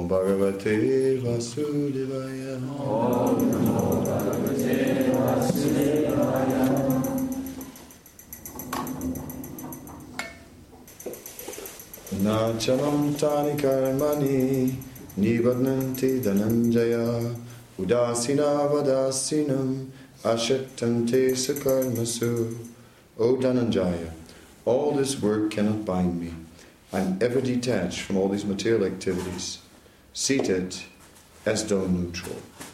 Namo Bhagavate Vasudevaya. Om Namo Bhagavate Vasudevaya. Nachalam tani karmani nibadnanti dhananjaya udasina vadasinam ashattante sakarmasu. O Dhananjaya, all this work cannot bind me. I am ever detached from all these material activities, seated as though neutral.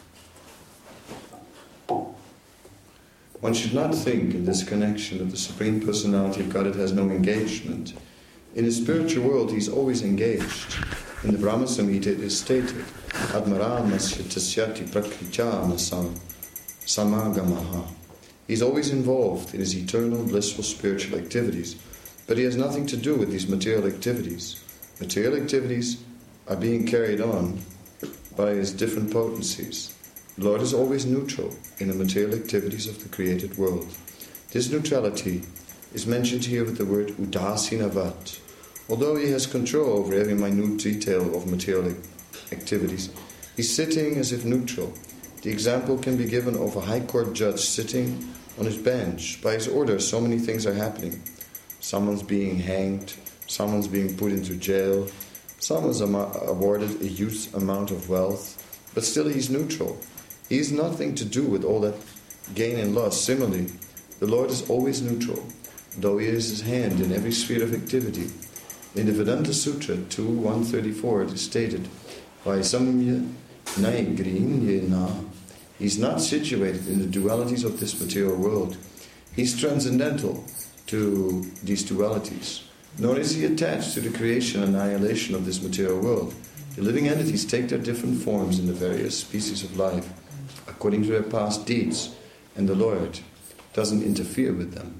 One should not think in this connection that the Supreme Personality of Godhead has no engagement. In the spiritual world, he is always engaged. In the Brahma Samhita it is stated, Admaramasya tasyati prakricha samagamaha. He is always involved in his eternal, blissful spiritual activities, but he has nothing to do with these material activities. Material activities are being carried on by his different potencies. The Lord is always neutral in the material activities of the created world. This neutrality is mentioned here with the word udasinavat. Although he has control over every minute detail of material activities, he's sitting as if neutral. The example can be given of a high court judge sitting on his bench. By his order, so many things are happening. Someone's being hanged, someone's being put into jail, someone's awarded a huge amount of wealth, but still he's neutral. He has nothing to do with all that gain and loss. Similarly, the Lord is always neutral, though he has his hand in every sphere of activity. In the Vedanta Sutra 2.134 it is stated, Vaisamya Naigrinyena. He's not situated in the dualities of this material world. He's transcendental to these dualities. Nor is he attached to the creation and annihilation of this material world. The living entities take their different forms in the various species of life, according to their past deeds, and the Lord doesn't interfere with them.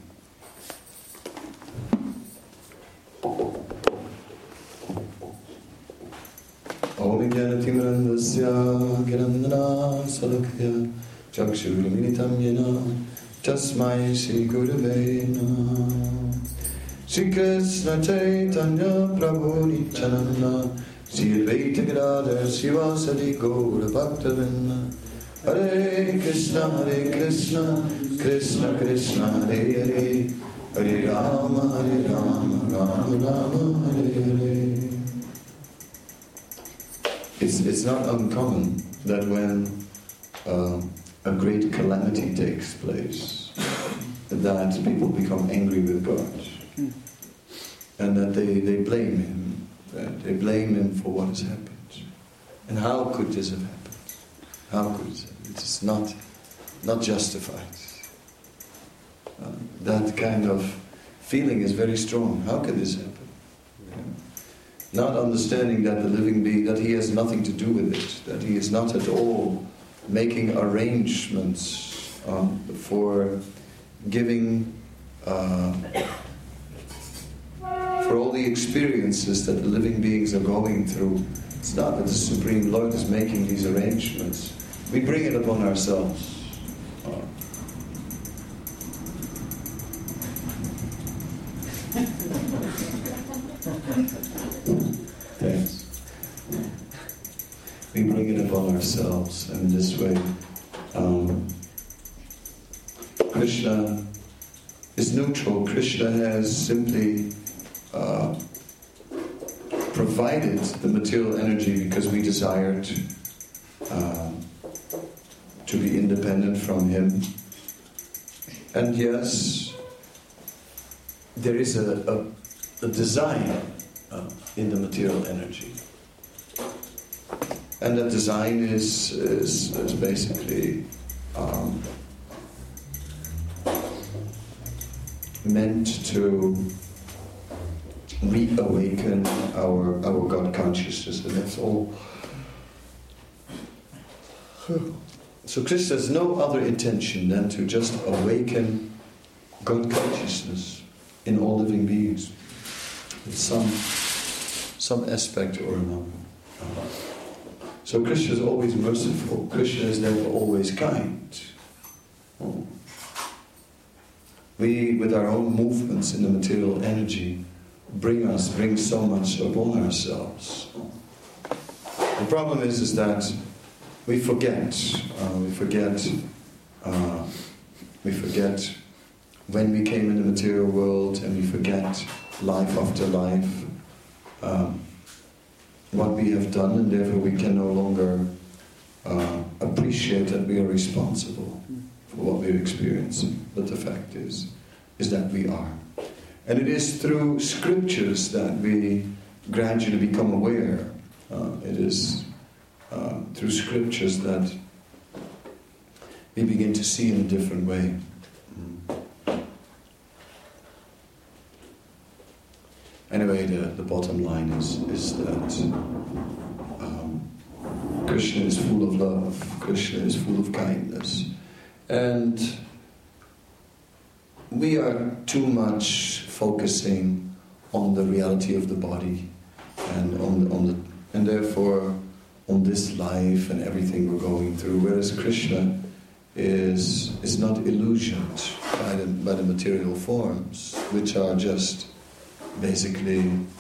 Om Jnanatimrandasya Girandana Salakya Chakshurmilitam Yena Tasmai Sri Gurave Namah. Sri Krishna Chaitanya Prabhu Nityananda Sri Advaita Gadadhar Srivasadi Gaura Bhaktavinda. Hare Krishna Krishna Krishna Hare Hare Hare Rama Rama Rama Hare Hare. It's not uncommon that when a great calamity takes place, that people become angry with God, and that they blame him. They blame him for what has happened. And how could this have happened? How could it? It is not justified. That kind of feeling is very strong. How can this happen? Not understanding that the living being, that he has nothing to do with it, that he is not at all making arrangements for giving, for all the experiences that the living beings are going through. It's not that the Supreme Lord is making these arrangements. We bring it upon ourselves. Thanks. We bring it upon ourselves, and in this way, Krishna is neutral. Krishna has simply provided the material energy because we desired to be independent from him. And yes, there is a design in the material energy. And that design is basically meant to reawaken our God consciousness, and that's all. So Krishna has no other intention than to just awaken God consciousness in all living beings, in some aspect or another. So Krishna is always merciful. Krishna is never always kind. We, with our own movements in the material energy, bring so much upon ourselves. The problem is that we forget when we came in the material world, and we forget life after life, what we have done, and therefore we can no longer appreciate that we are responsible for what we're experiencing. But the fact is that we are. And it is through scriptures that we gradually become aware. It is through scriptures that we begin to see in a different way. Anyway, the bottom line is that Krishna is full of love, Krishna is full of kindness, and we are too much focusing on the reality of the body and therefore on this life and everything we're going through, whereas Krishna is not illusioned by the material forms, which are just basically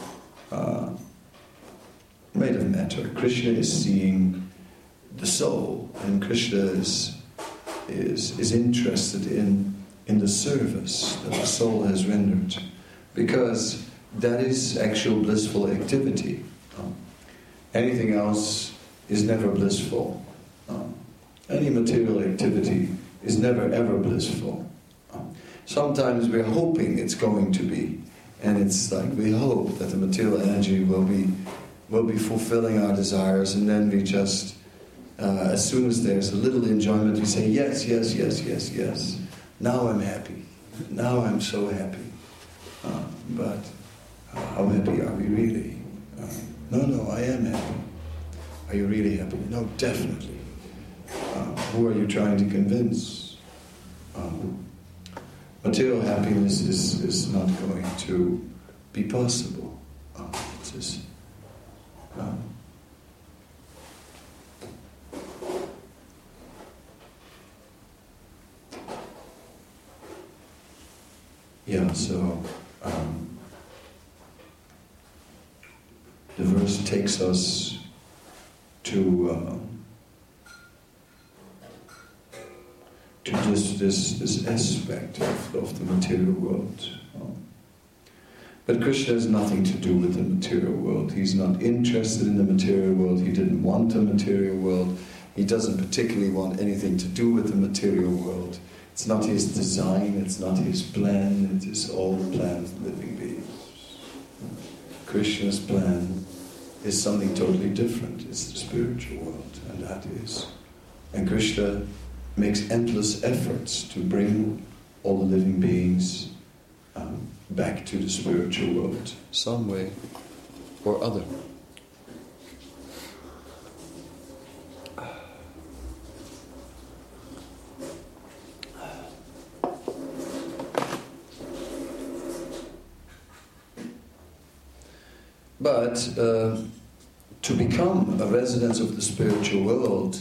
made of matter. Krishna is seeing the soul, and Krishna is interested in the service that the soul has rendered, because that is actual blissful activity. Anything else is never blissful. Any material activity is never ever blissful. Sometimes we're hoping it's going to be, and it's like we hope that the material energy will be fulfilling our desires, and then we just, as soon as there's a little enjoyment, we say, yes, yes, yes, yes, yes. Now I'm happy. Now I'm so happy. But how happy are we really? No, I am happy. Are you really happy? No, definitely. Who are you trying to convince? Material happiness is not going to be possible. It's just, so the verse takes us to this aspect of the material world. But Krishna has nothing to do with the material world. He's not interested in the material world. He didn't want the material world. He doesn't particularly want anything to do with the material world. It's not his design, it's not his plan, it is all the plan of living beings. Krishna's plan is something totally different. It's the spiritual world, and that is. And Krishna makes endless efforts to bring all the living beings back to the spiritual world, some way or other. But to become a resident of the spiritual world,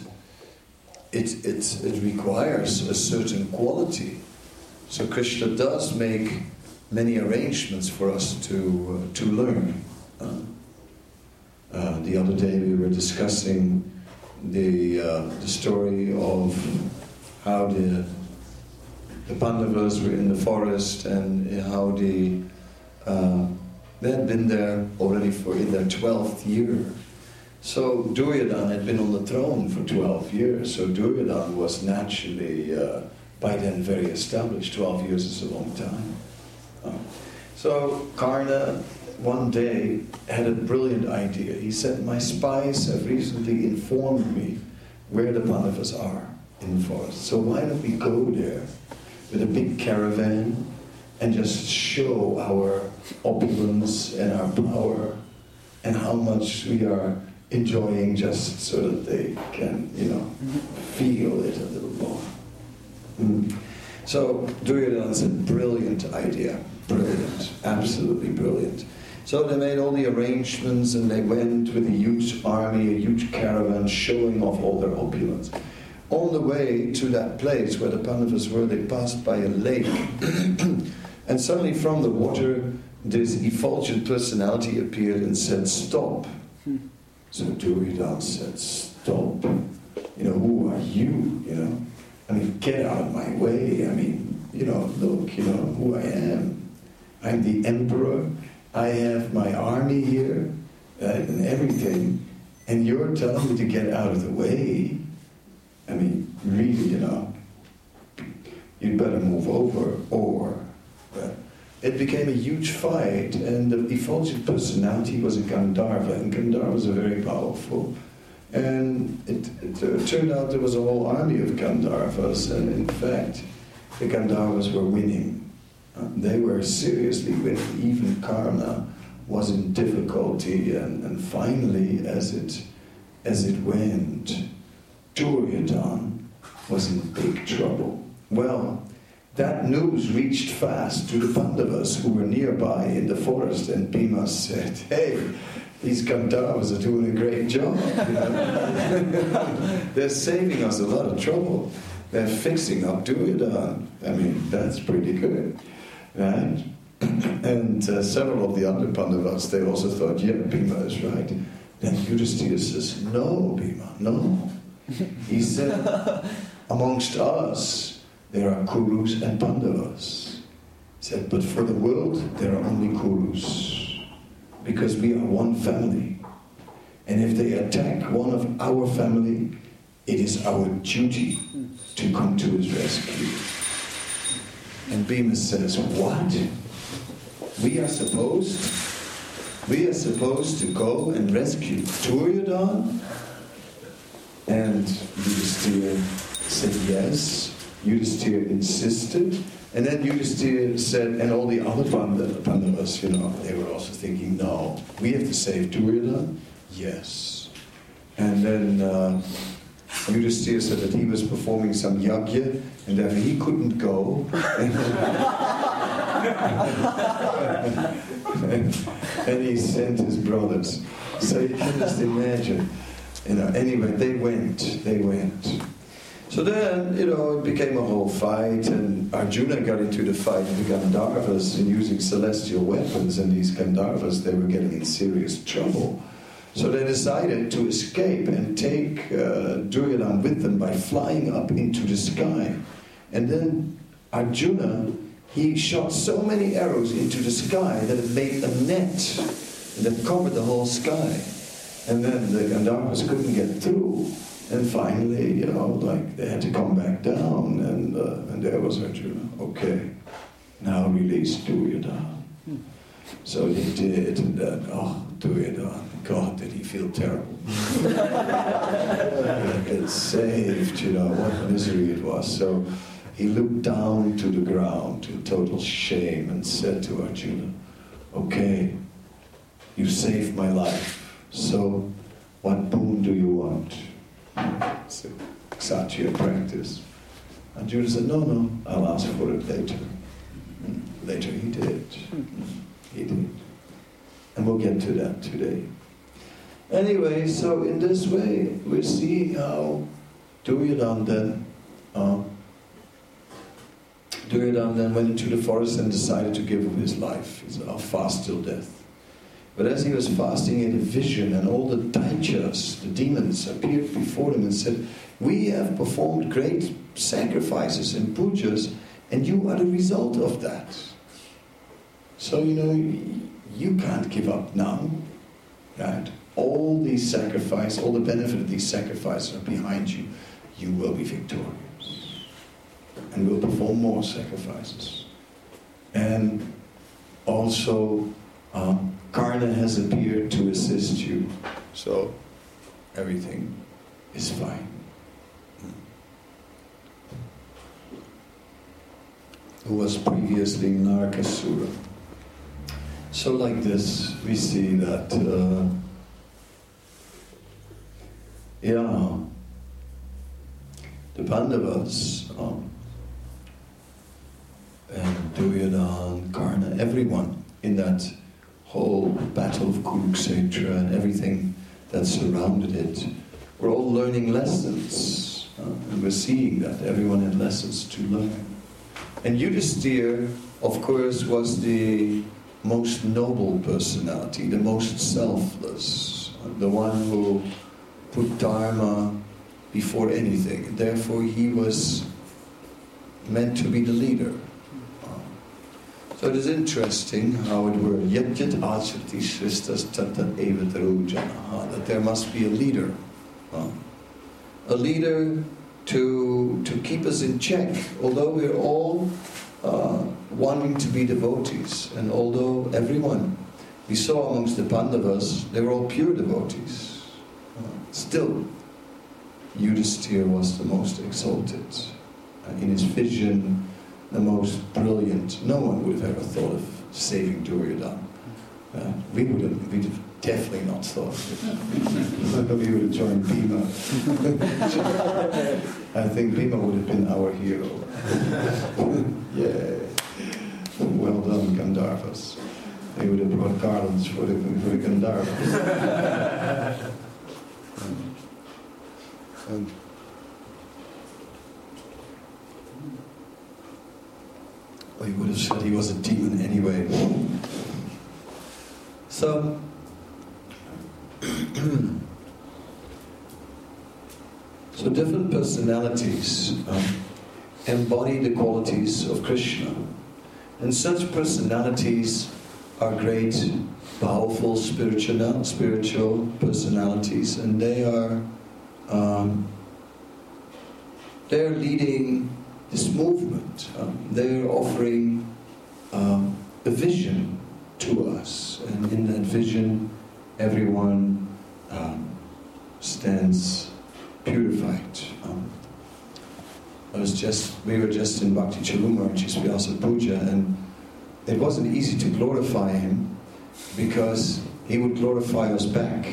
it requires a certain quality. So Krishna does make many arrangements for us to learn. The other day we were discussing the story of how the Pandavas were in the forest, and how they had been there already in their 12th year. So Duryodhana had been on the throne for 12 years, so Duryodhana was naturally by then very established. 12 years is a long time. So Karna one day had a brilliant idea. He said, my spies have recently informed me where the Pandavas are in the forest. So why don't we go there with a big caravan and just show our opulence and our power and how much we are enjoying, just so that they can, feel it a little more. So Duryodhana said, brilliant idea. Brilliant. Absolutely brilliant. So they made all the arrangements, and they went with a huge army, a huge caravan, showing off all their opulence. On the way to that place where the Pandavas were, they passed by a lake. And suddenly from the water, this effulgent personality appeared and said, stop. So Duryodhana said, stop. Who are you? Get out of my way. Look, who I am. I'm the emperor. I have my army here and everything. And you're telling me to get out of the way? Really, you'd better move over, or... it became a huge fight, and the effulgent personality was a Gandharva, and Gandharvas are very powerful. And it turned out there was a whole army of Gandharvas, and in fact, the Gandharvas were winning. They were seriously winning. Even Karna was in difficulty, and finally, as it went, Duryodhana was in big trouble. Well, that news reached fast to the Pandavas who were nearby in the forest, and Bhima said, hey, these Gandharvas are doing a great job. They're saving us a lot of trouble. They're fixing up Duryodhana. That's pretty good. Right? And several of the other Pandavas, they also thought, yeah, Bhima is right. Then Yudhishthira says, no, Bhima, no. He said, amongst us, there are Kurus and Pandavas. He said, but for the world, there are only Kurus. Because we are one family. And if they attack one of our family, it is our duty to come to his rescue. And Bhima says, what? We are supposed to go and rescue Duryodhana? And Yudhishthira said yes. Yudhishthira insisted, and then Yudhishthira said, and all the other Pandavas, they were also thinking, no, we have to save Duryodhana? Yes. And then Yudhishthira said that he was performing some yajna, and therefore he couldn't go. and he sent his brothers. So you can just imagine. Anyway, they went. So then, it became a whole fight, and Arjuna got into the fight with the Gandharvas and using celestial weapons, and these Gandharvas, they were getting in serious trouble. So they decided to escape and take Duryodhana with them by flying up into the sky. And then Arjuna, he shot so many arrows into the sky that it made a net that covered the whole sky. And then the Gandharvas couldn't get through. And finally, they had to come back down, and there was Arjuna. Okay, now release Duryodhana. So he did, and then, Duryodhana, God, did he feel terrible. It's saved, what misery it was. So he looked down to the ground in total shame and said to Arjuna, okay, you saved my life, so what boon do you want? So, Kshatriya practice. Arjuna said, no, I'll ask for it later. Later he did. He did. And we'll get to that today. Anyway, so in this way, we see how Duryodhana then went into the forest and decided to give him his life. He's fast till death. But as he was fasting, he had a vision, and all the Daityas, the demons, appeared before him and said, we have performed great sacrifices and pujas, and you are the result of that. So, you can't give up now, right? All these sacrifices, all the benefit of these sacrifices are behind you. You will be victorious. And we'll perform more sacrifices. And also, Karna has appeared to assist you, so everything is fine. Who was previously Narkasura. So like this, we see that, the Pandavas, and Duryodhana, Karna, everyone in that whole battle of Kurukshetra and everything that surrounded it, we're all learning lessons. And we're seeing that everyone had lessons to learn. And Yudhishthira, of course, was the most noble personality, the most selfless. the one who put Dharma before anything. Therefore, he was meant to be the leader. So it is interesting how it were yet acharti shristas tatat evataru janaha, that there must be a leader. A leader to keep us in check, although we're all wanting to be devotees, and although everyone we saw amongst the Pandavas, they were all pure devotees. Still, Yudhisthira was the most exalted. In his vision, the most brilliant. No one would have ever thought of saving Duryodhana. We'd have definitely not thought of it. We would have joined Bhima. I think Bhima would have been our hero. Yeah. Well done, Gandharvas. They would have brought garlands for the Gandharvas. Well, he would have said he was a demon anyway. So, so different personalities embody the qualities of Krishna. And such personalities are great, powerful spiritual personalities, and they're leading this movement. They're offering a vision to us, and in that vision, everyone stands purified. We were just in Bhakti Chaluma and Vyasa Puja, and it wasn't easy to glorify him because he would glorify us back.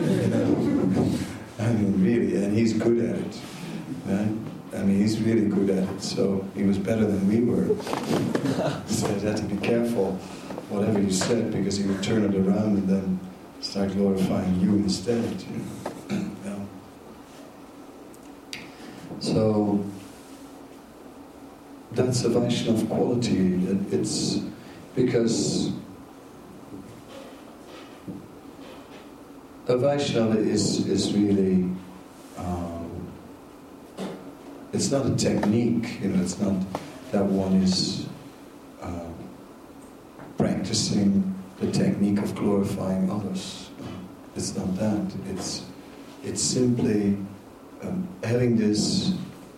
I mean, really, and he's good at it. Right? I mean, he's really good at it. So he was better than we were. So I had to be careful whatever you said, because he would turn it around and then start glorifying you instead. Yeah. So that's a Vaishnava quality. It's because a Vaishnava is really, it's not a technique, it's not that one is practicing the technique of glorifying others. It's not that. It's simply having this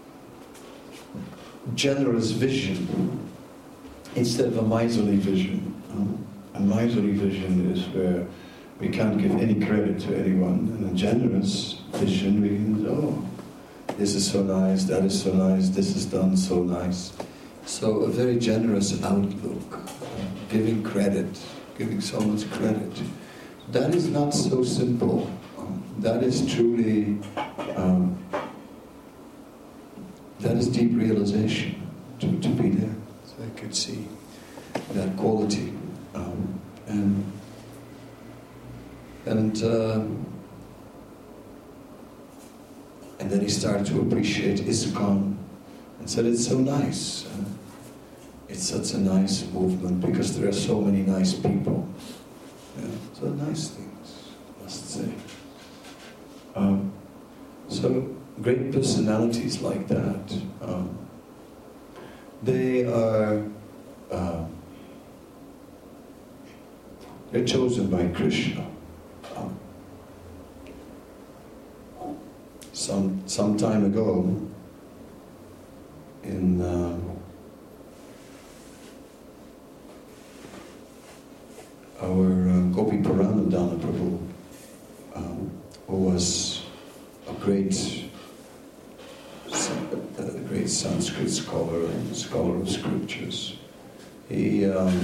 generous vision instead of a miserly vision. A miserly vision is where we can't give any credit to anyone, and a generous vision we can say, oh, this is so nice, that is so nice, this is done so nice. So a very generous outlook, giving credit, giving so much credit. That is not so simple. That is truly, that is deep realization to be there. So I could see that quality. And then he started to appreciate ISKCON and said, it's so nice. It's such a nice movement because there are so many nice people. Yeah, so nice things, I must say. So great personalities like that, they are they're chosen by Krishna. Some time ago, in our Gopi Puranadana Prabhu, who was a great Sanskrit scholar and scholar of scriptures, he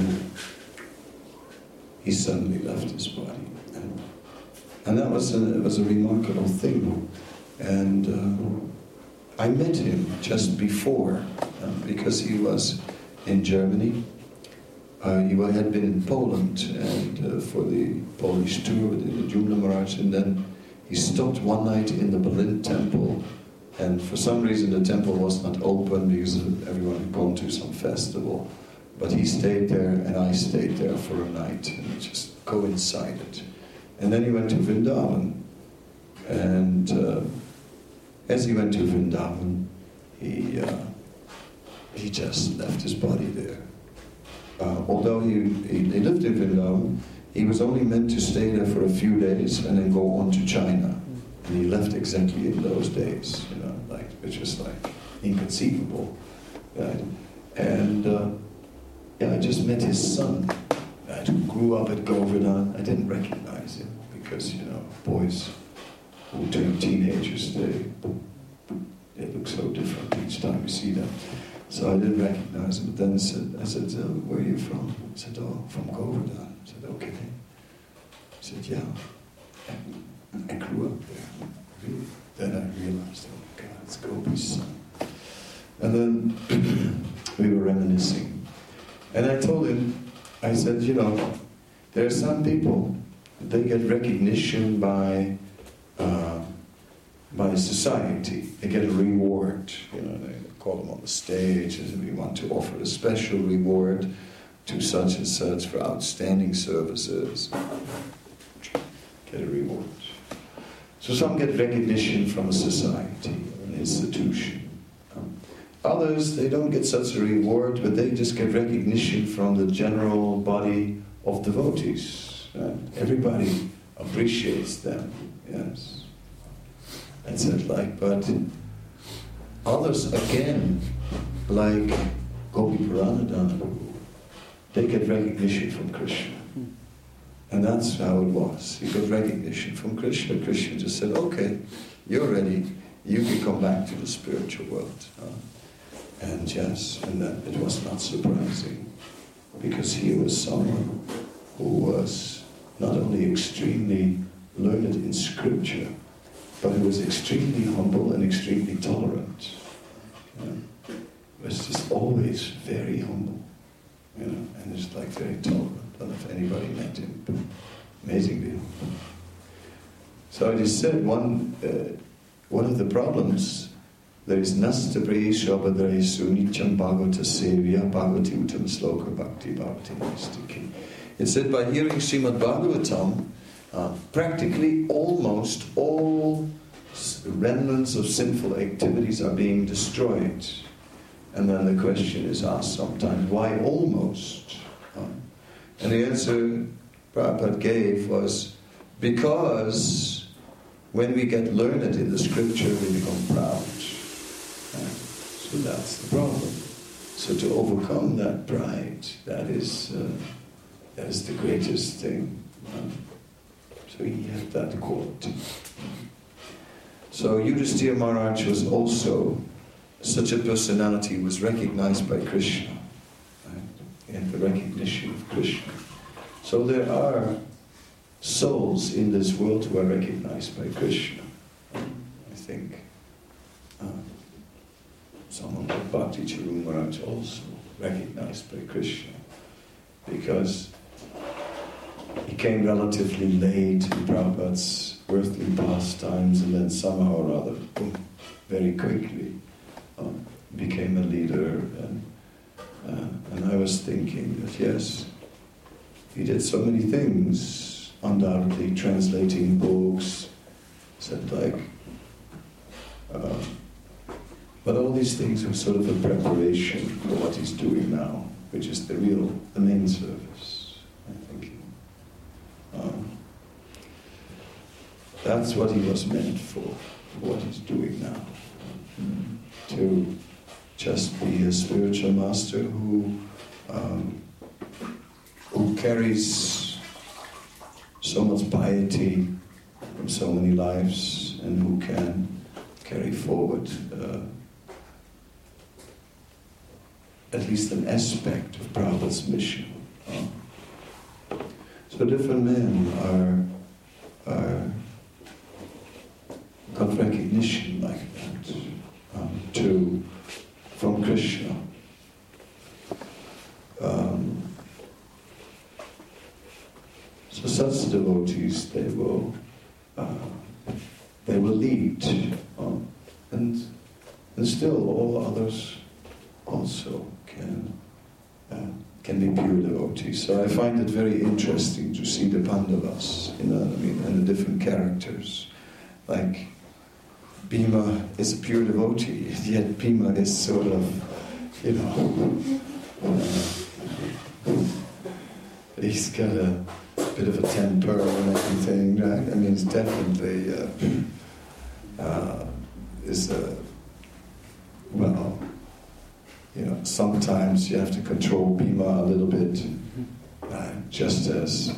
suddenly left his body, and that was a remarkable thing. And I met him just before, because he was in Germany. He had been in Poland and for the Polish tour with the Jumla Maharaj, and then he stopped one night in the Berlin temple, and for some reason the temple was not open because everyone had gone to some festival. But he stayed there and I stayed there for a night, and it just coincided And then he went to Vrindavan. And as he went to Vrindavan, he just left his body there. Although he lived in Vrindavan, he was only meant to stay there for a few days and then go on to China. And he left exactly in those days, which is inconceivable. Right? And I just met his son, right, who grew up at Govardhan. I didn't recognize him because, boys who turn teenagers, they look so different each time you see them. So I didn't recognize him. But then I said, where are you from? He said, from Govardhan. I said, okay. I said, yeah. I grew up there. Really? Then I realized, oh my God, it's Gopi's son. And then we were reminiscing. And I told him, I said, there are some people, they get recognition by society. They get a reward. They call them on the stage and we want to offer a special reward to such and such for outstanding services. Get a reward. So some get recognition from a society, an institution. Others, they don't get such a reward, but they just get recognition from the general body of devotees. Everybody appreciates them, yes. I said, but others again, like Gopi Paranadhana, they get recognition from Krishna. And that's how it was. He got recognition from Krishna. Krishna just said, okay, you're ready. You can come back to the spiritual world. And yes, and then it was not surprising, because he was someone who was not only extremely learned in scripture, but he was extremely humble and extremely tolerant. He was just always very humble, and just very tolerant. I don't know if anybody met him, but amazingly humble. So I just said one of the problems, there is Nastabri Shabadre Sunicham Bhagavata Sevya Bhagavati Uttam Sloka Bhakti Bhakti Nistiki. It said by hearing Srimad Bhagavatam, practically almost all remnants of sinful activities are being destroyed. And then the question is asked sometimes, why almost? And the answer Prabhupada gave was, because when we get learned in the scripture, we become proud. So that's the problem. So to overcome that pride, that is the greatest thing. So he had that quality. So Yudhisthira Maharaj was also such a personality who was recognized by Krishna. He had the recognition of Krishna. So there are souls in this world who are recognized by Krishna. I think someone like Bhakti Charu Maharaj also recognized by Krishna, because he came relatively late in Prabhupada's earthly pastimes, and then somehow or other, boom, very quickly became a leader. And I was thinking that yes, he did so many things, undoubtedly translating books, but all these things are sort of a preparation for what he's doing now, which is the main service, I think. That's what he was meant for what he's doing now. To just be a spiritual master who carries so much piety from so many lives, and who can carry forward at least an aspect of Prabhupada's mission. So different men are got recognition like that from Krishna. So such devotees, they will lead, and still all others also can can be pure devotees. So I find it very interesting to see the Pandavas, you know what I mean, and the different characters. Like, Bhima is a pure devotee, yet Bhima is sort of, you know, he's got a bit of a temper and everything, right? I mean, it's definitely, well, you know, sometimes you have to control Bhima a little bit, just as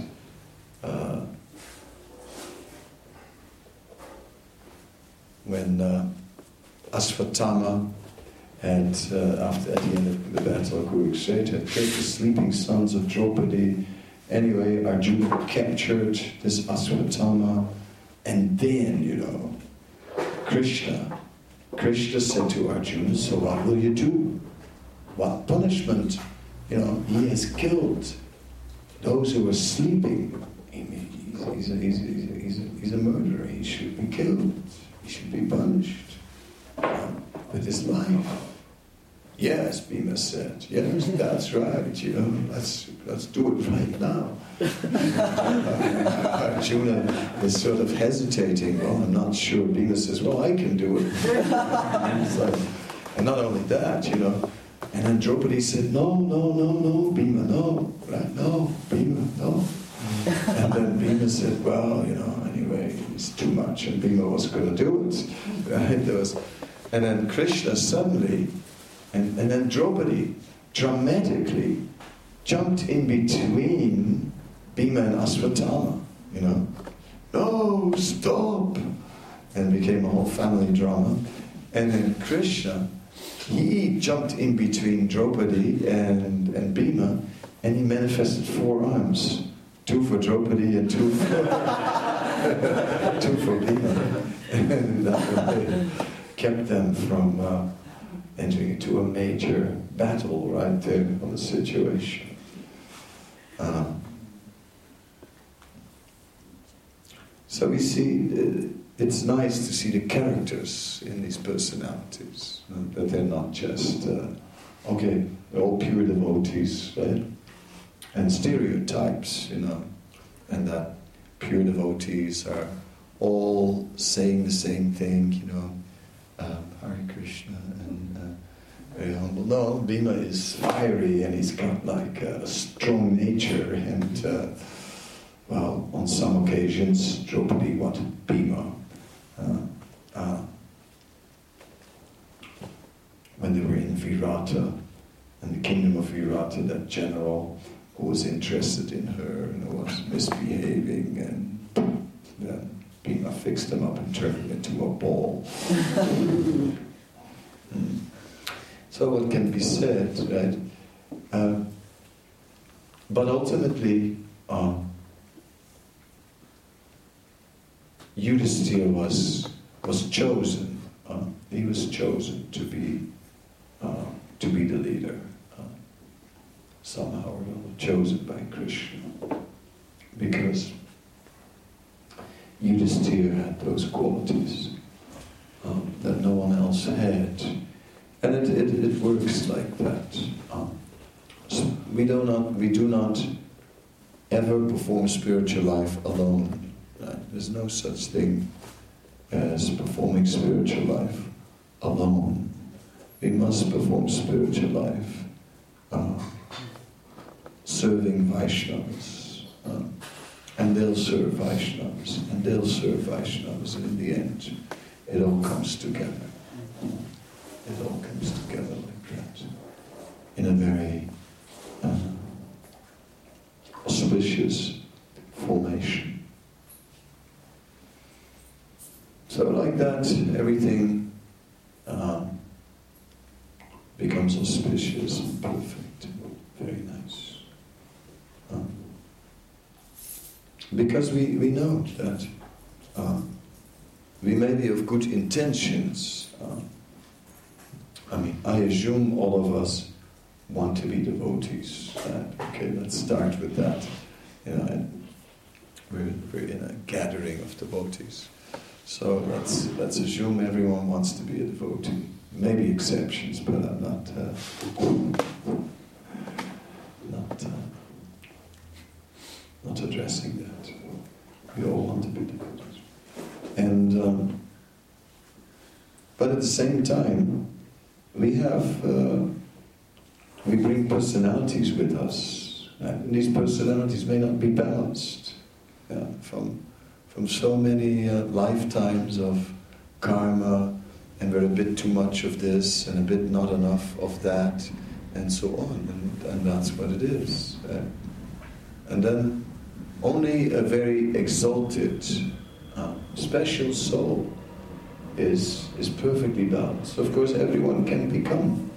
when Ashvatthama had, at the end of the battle of Kurukshetra, had killed the sleeping sons of Draupadi. Anyway, Arjuna captured this Ashvatthama, and then, you know, Krishna said to Arjuna, so what will you do? What punishment? You know, he has killed those who were sleeping. He's a murderer. He should be killed. He should be punished with his life. Yes, Bhima said. Yes, that's right. You know, let's do it right now. Arjuna is sort of hesitating. Well, I'm not sure. Bhima says, well, I can do it. And not only that, you know. And then Draupadi said, no, Bhima, no. Right? No, Bhima, no. And then Bhima said, well, you know, anyway, it's too much. And Bhima was going to do it. Right? And then Krishna suddenly, and then Draupadi dramatically jumped in between Bhima and Ashvatthama, you know. No, stop! And it became a whole family drama. And then Krishna, he jumped in between Draupadi and Bhima, and he manifested 4 arms. 2 for Draupadi and 2 for, 2 for Bhima. And that way kept them from entering into a major battle right there on the situation. So we see, it's nice to see the characters in these personalities, that they're not just, they're all pure devotees, right? And stereotypes, you know, and that pure devotees are all saying the same thing, you know, Hare Krishna, and very humble. No, Bhima is fiery and he's got like a strong nature, and well, on some occasions, Draupadi wanted Bhima. When they were in Virata, in the kingdom of Virata, that general who was interested in her and who was misbehaving, and then Bhima fixed him up and turned him into a ball. So what can be said, right? But ultimately, Yudhisthira was chosen. He was chosen to be the leader. Somehow or other, chosen by Krishna, because Yudhisthira had those qualities that no one else had, and it works like that. So we do not ever perform spiritual life alone. Right? There's no such thing as performing spiritual life alone. We must perform spiritual life serving Vaishnavas, and they'll serve Vaishnavas, and they'll serve Vaishnavas, and in the end, it all comes together. It all comes together like that, in a very auspicious formation. So like that, everything becomes auspicious and perfect. Very nice. Because we know that we may be of good intentions. I assume all of us want to be devotees. Okay, let's start with that. You know, and we're in a gathering of devotees. So let's assume everyone wants to be a devotee. Maybe exceptions, but I'm not But at the same time, we bring personalities with us, and these personalities may not be balanced from so many lifetimes of karma, and we're a bit too much of this and a bit not enough of that, and so on, and that's what it is. And then only a very exalted, special soul is perfectly balanced. Of course, everyone can become.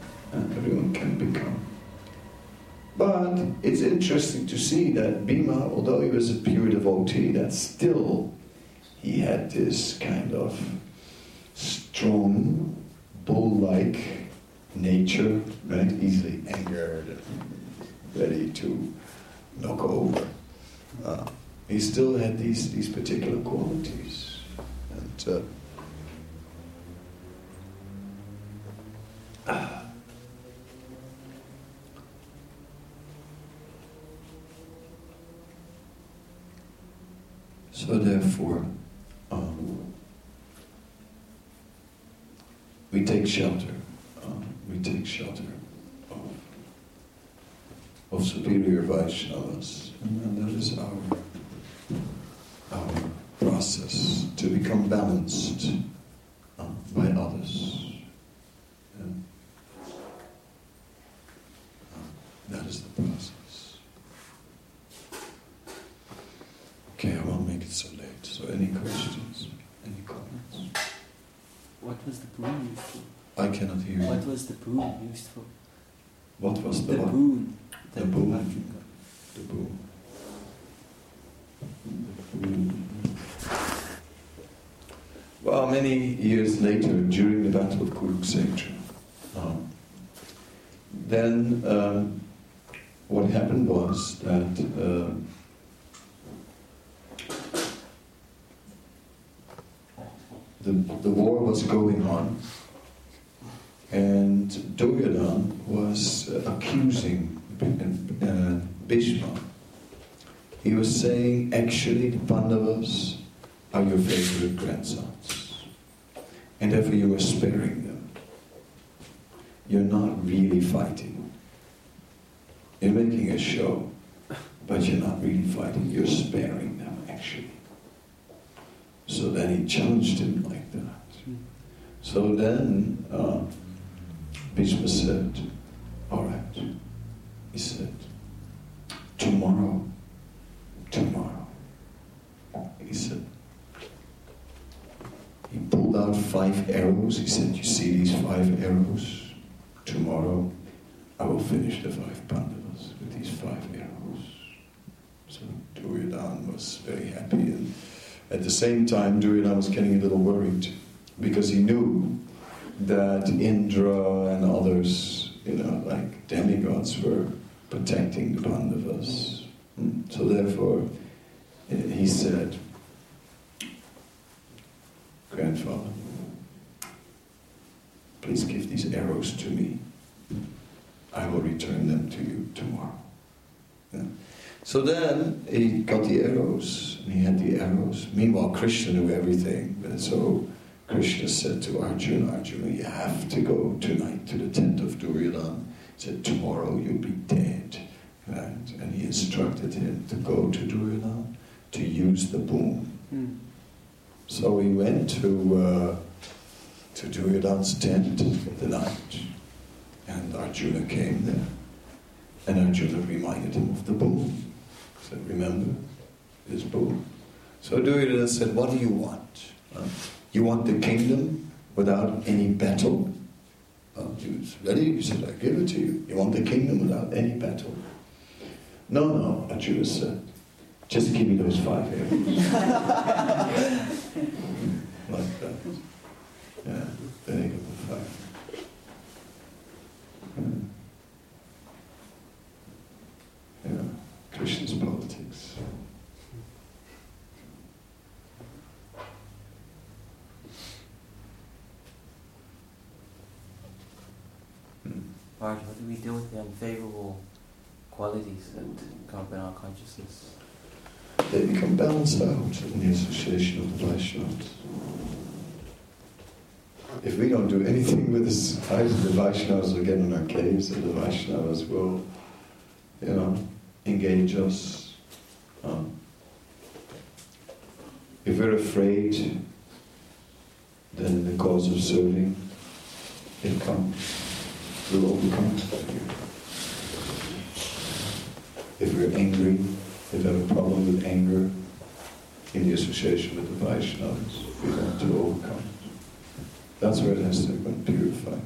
But it's interesting to see that Bhima, although he was a pure devotee, that still he had this kind of strong, bull-like nature, right? Easily angered and ready to knock over. He still had these particular qualities. And so therefore, we take shelter. We take shelter of superior Vaishnavas, and that is our process to become balanced by others. That is the process. Okay, I won't make it so late. So any questions? Any comments? What was the boon used for? I cannot hear you. What was the boon used for? What was the what? Boon. The boon. The boon. Well, many years later, during the Battle of Kurukshetra, then what happened was that the war was going on, and Duryodhana was accusing Bhishma. He was saying, actually, the Pandavas are your favorite grandsons, and therefore you are sparing them. You're not really fighting. You're making a show, but you're not really fighting. You're sparing them, actually. So then he challenged him like that. So then Bhishma said, all right. He said, tomorrow. He said, he pulled out 5 arrows. He said, you see these 5 arrows? Tomorrow I will finish the 5 Pandavas with these 5 arrows. So Duryodhana was very happy, and at the same time Duryodhana was getting a little worried because he knew that Indra and others, like demigods, were protecting the Pandavas. So therefore he said, grandfather, please give these arrows to me. I will return them to you tomorrow. Yeah. So then he got the arrows, and he had the arrows. Meanwhile, Krishna knew everything. And so Krishna said to Arjuna, you have to go tonight to the tent of Duryodhana. He said, tomorrow you'll be dead. Right? And he instructed him to go to Duryodhana to use the boon. So he went to Duryodhana's tent in the night, and Arjuna came there, and Arjuna reminded him of the boon. He said, remember this boon? So Duryodhana said, what do you want? You want the kingdom without any battle? He was ready. He said, I give it to you. You want the kingdom without any battle? No, Arjuna said, just give me those 5 arrows. Like that. Yeah, then he got the 5. Yeah, Krishna's politics. How do we deal with the unfavorable qualities that come up in our consciousness? They become balanced out in the association of the Vaishnavas. if we don't do anything with this, either the Vaishnavas will get in our caves, or the Vaishnavas will, engage us. If we're afraid, then the cause of serving, it comes. We'll overcome it. If we're angry, if we have a problem with anger, in the association with the Vaishnavas, we want to overcome it. That's where it has to be purified.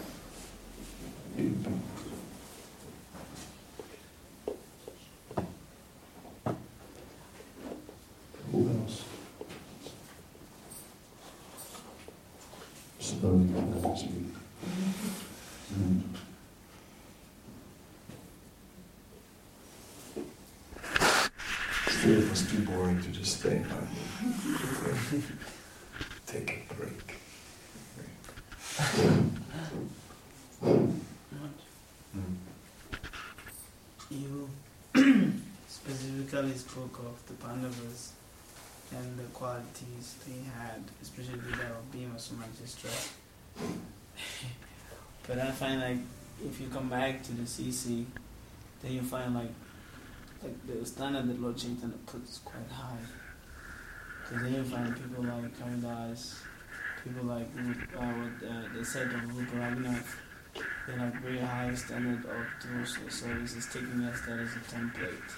Who else? Slowly, Still, it was too boring to just stay. Take a break. You specifically spoke of the Pandavas and the qualities they had, especially that of Bhima Sumanjistra. But I find like if you come back to the CC, then you find like the standard that Lord Chaitanya puts quite high. So then you find people like Haridas, people like the set of Rupa Raghunath, they're like very high standard of devotional services, taking us that as a template.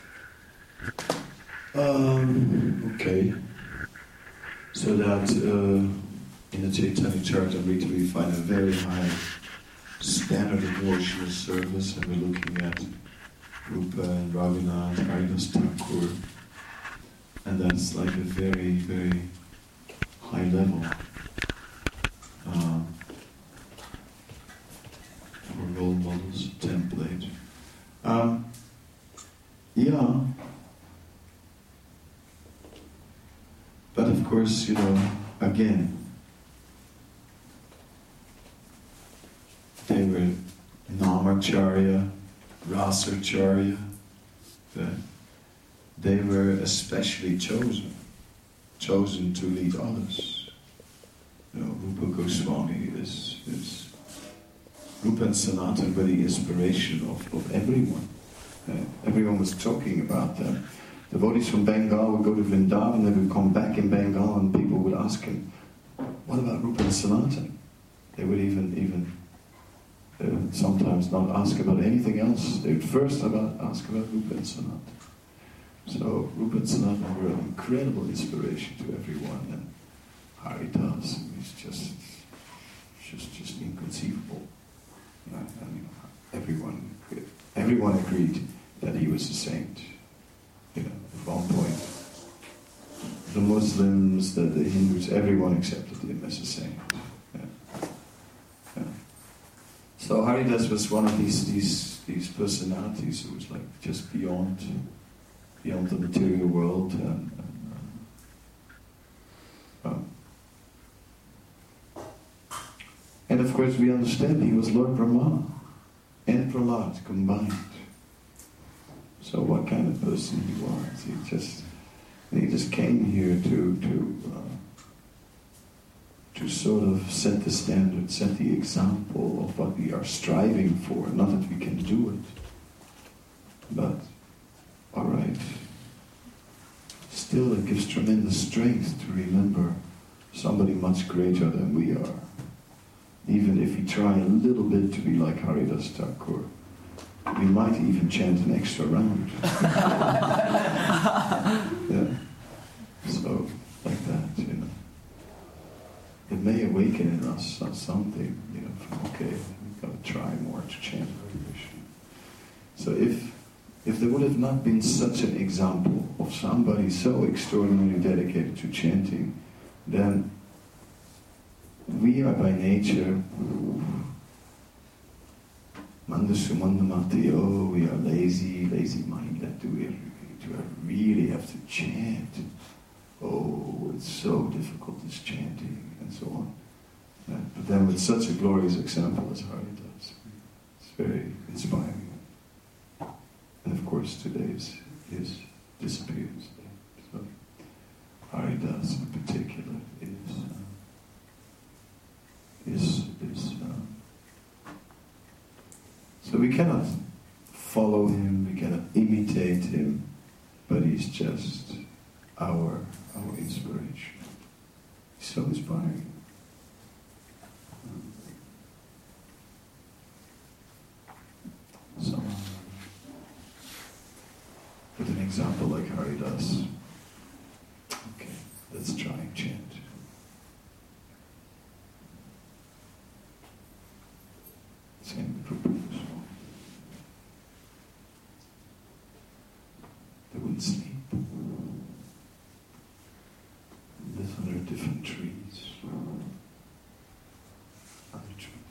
Okay. So that in the Chaitanya Charitamrita we find a very high standard of devotional service, and we're looking at Rupa and Raghunath, Haridas Thakur, and that's like a very, very high level for role models, template. Yeah. But of course, again, they were Namacharya, Rasacharya. They were especially chosen to lead others. Rupa Goswami is Rupa and Sanatana were the inspiration of everyone. Everyone was talking about them. Devotees from Bengal would go to Vrindavan, they would come back in Bengal, and people would ask him, "What about Rupa and Sanatana?" They would even sometimes not ask about anything else. They would first ask about Rupa and Sanatana. So Rupa and Sanatana were an incredible inspiration to everyone, and Haridas is just inconceivable. Everyone agreed that he was a saint. At one point, the Muslims, the Hindus, everyone accepted him as a saint. So Haridas was one of these personalities who was like just beyond the material world, and of course we understand he was Lord Brahma and Prahlad combined. So what kind of person he was? He just came here to sort of set the standard, set the example of what we are striving for. Not that we can do it, but all right. Still, it gives tremendous strength to remember somebody much greater than we are. Even if we try a little bit to be like Haridas Thakur, we might even chant an extra round. Yeah. So, like that, It may awaken in us something, okay, we've got to try more to chant Hare Krishna. So if there would have not been such an example of somebody so extraordinarily dedicated to chanting, then we are by nature mandasumandamatiyo, we are lazy-minded. Do I really have to chant? Oh, it's so difficult, this chanting, and so on. But then with such a glorious example as Haridas, it's very inspiring. And of course today's his disappearance. So Haridas in particular So we cannot follow him, we cannot imitate him, but he's just our inspiration. He's so inspiring. So, with an example like Haridas. Okay, let's try and chant. Same purpose. They wouldn't sleep. Live under different trees. Other trees.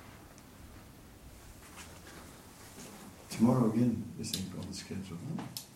Tomorrow again, this thing on the schedule. Huh?